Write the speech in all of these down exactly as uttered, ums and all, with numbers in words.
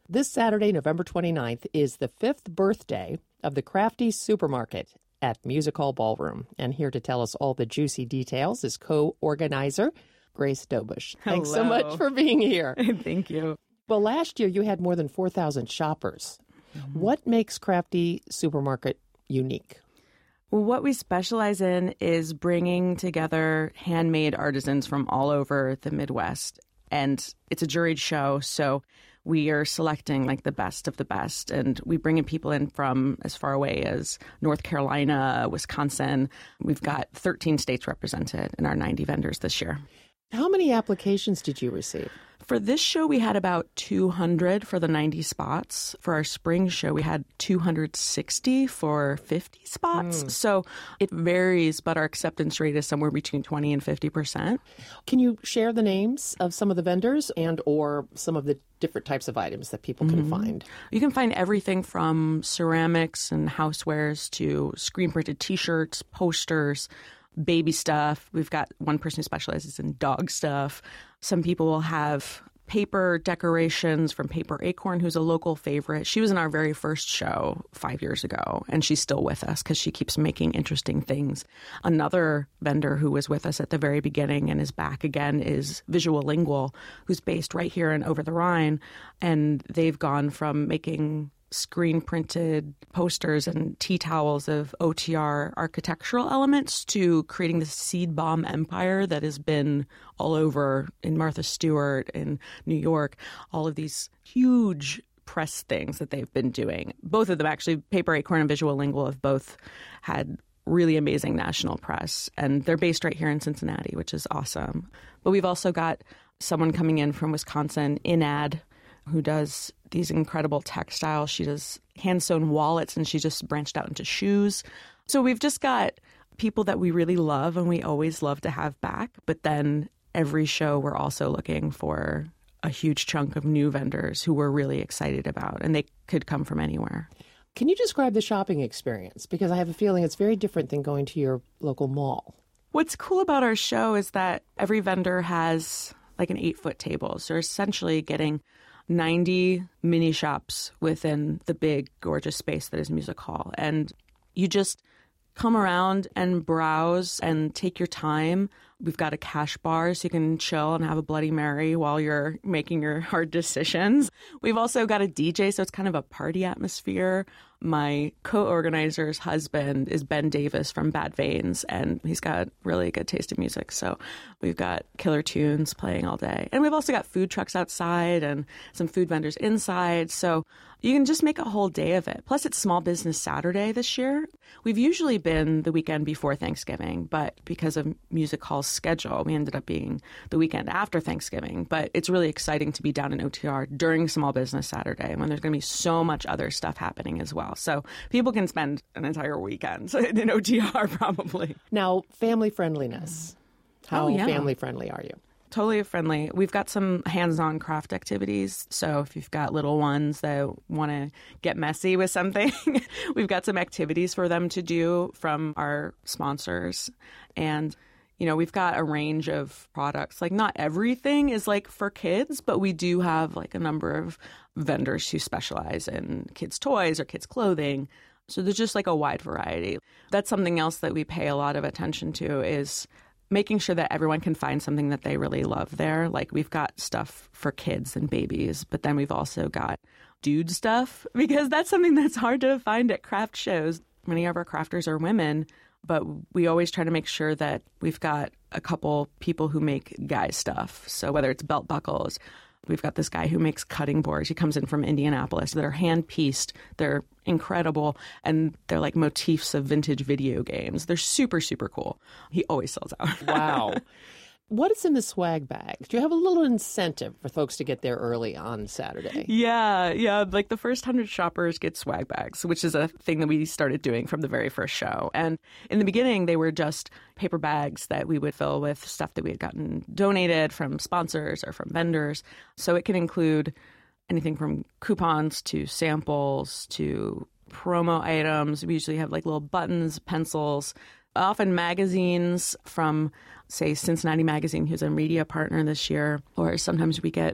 This Saturday, November twenty-ninth, is the fifth birthday of the Crafty Supermarket at Music Hall Ballroom. And here to tell us all the juicy details is co-organizer Grace Dobush. Thanks so much for being here. Thank you. Well, last year you had more than four thousand shoppers. Mm-hmm. What makes Crafty Supermarket unique? Well, what we specialize in is bringing together handmade artisans from all over the Midwest. And it's a juried show, so we are selecting like the best of the best. And we bring in people in from as far away as North Carolina, Wisconsin. We've got thirteen states represented in our ninety vendors this year. How many applications did you receive? For this show, we had about two hundred for the ninety spots. For our spring show, we had two hundred sixty for fifty spots. Mm. So it varies, but our acceptance rate is somewhere between twenty and fifty percent. Can you share the names of some of the vendors and or some of the different types of items that people can mm-hmm. find? You can find everything from ceramics and housewares to screen-printed T-shirts, posters, baby stuff. We've got one person who specializes in dog stuff. Some people will have paper decorations from Paper Acorn, who's a local favorite. She was in our very first show five years ago, and she's still with us because she keeps making interesting things. Another vendor who was with us at the very beginning and is back again is Visual Lingual, who's based right here in Over the Rhine, and they've gone from making screen-printed posters and tea towels of O T R architectural elements to creating the seed bomb empire that has been all over in Martha Stewart, in New York, all of these huge press things that they've been doing. Both of them, actually, Paper Acorn and Visual Lingual have both had really amazing national press, and they're based right here in Cincinnati, which is awesome. But we've also got someone coming in from Wisconsin, Inad, who does these incredible textiles. She does hand-sewn wallets, and she just branched out into shoes. So we've just got people that we really love and we always love to have back. But then every show, we're also looking for a huge chunk of new vendors who we're really excited about, and they could come from anywhere. Can you describe the shopping experience? Because I have a feeling it's very different than going to your local mall. What's cool about our show is that every vendor has like an eight-foot table. So you're essentially getting ninety mini shops within the big, gorgeous space that is Music Hall. And you just come around and browse and take your time. We've got a cash bar so you can chill and have a Bloody Mary while you're making your hard decisions. We've also got a D J, so it's kind of a party atmosphere. My co-organizer's husband is Ben Davis from Bad Veins, and he's got really good taste in music. So we've got killer tunes playing all day. And we've also got food trucks outside and some food vendors inside. So you can just make a whole day of it. Plus, it's Small Business Saturday this year. We've usually been the weekend before Thanksgiving, but because of Music Hall's schedule, we ended up being the weekend after Thanksgiving. But it's really exciting to be down in O T R during Small Business Saturday when there's going to be so much other stuff happening as well. So people can spend an entire weekend in O T R probably. Now, family friendliness. How oh, yeah. family friendly are you? Totally friendly. We've got some hands-on craft activities. So if you've got little ones that want to get messy with something, we've got some activities for them to do from our sponsors. And, you know, we've got a range of products. Like not everything is like for kids, but we do have like a number of vendors who specialize in kids' toys or kids' clothing. So there's just like a wide variety. That's something else that we pay a lot of attention to is making sure that everyone can find something that they really love there. Like we've got stuff for kids and babies, but then we've also got dude stuff because that's something that's hard to find at craft shows. Many of our crafters are women, but we always try to make sure that we've got a couple people who make guy stuff. So whether it's belt buckles, we've got this guy who makes cutting boards. He comes in from Indianapolis. They're hand-pieced. They're incredible. And they're like motifs of vintage video games. They're super, super cool. He always sells out. Wow. What is in the swag bag? Do you have a little incentive for folks to get there early on Saturday? Yeah, yeah. Like the first hundred shoppers get swag bags, which is a thing that we started doing from the very first show. And in the beginning, they were just paper bags that we would fill with stuff that we had gotten donated from sponsors or from vendors. So it can include anything from coupons to samples to promo items. We usually have like little buttons, pencils, often magazines from, say, Cincinnati Magazine, who's a media partner this year. Or sometimes we get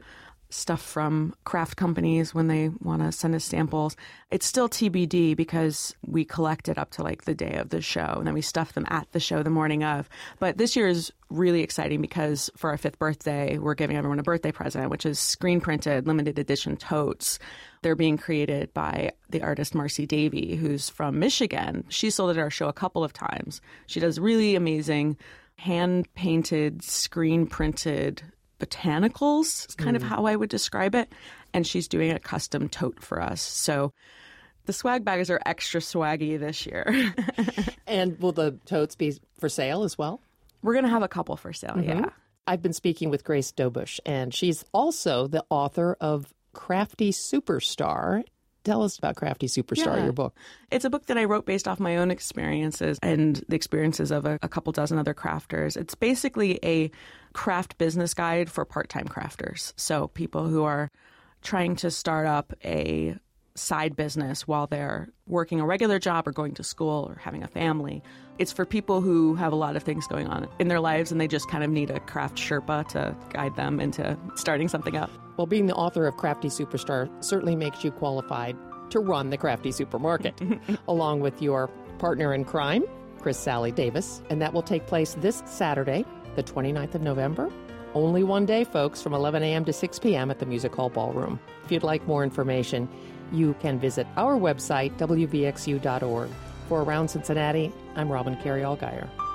stuff from craft companies when they want to send us samples. It's still T B D because we collect it up to like the day of the show, and then we stuff them at the show the morning of. But this year is really exciting because for our fifth birthday, we're giving everyone a birthday present, which is screen printed limited edition totes. They're being created by the artist Marcy Davey, who's from Michigan. She sold it at our show a couple of times. She does really amazing hand-painted, screen-printed botanicals, is kind mm. of how I would describe it. And she's doing a custom tote for us. So the swag bags are extra swaggy this year. And will the totes be for sale as well? We're going to have a couple for sale, mm-hmm. yeah. I've been speaking with Grace Dobush, and she's also the author of Crafty Superstar. Tell us about Crafty Superstar, yeah. your book. It's a book that I wrote based off my own experiences and the experiences of a, a couple dozen other crafters. It's basically a craft business guide for part-time crafters. So people who are trying to start up a side business while they're working a regular job or going to school or having a family. It's for people who have a lot of things going on in their lives and they just kind of need a craft Sherpa to guide them into starting something up. Well, being the author of Crafty Superstar certainly makes you qualified to run the Crafty Supermarket, along with your partner in crime, Chris Sally Davis. And that will take place this Saturday, the twenty-ninth of November. Only one day, folks, from eleven a.m. to six p.m. at the Music Hall Ballroom. If you'd like more information, you can visit our website, w v x u dot org. For Around Cincinnati, I'm Robin Carey Allgaier.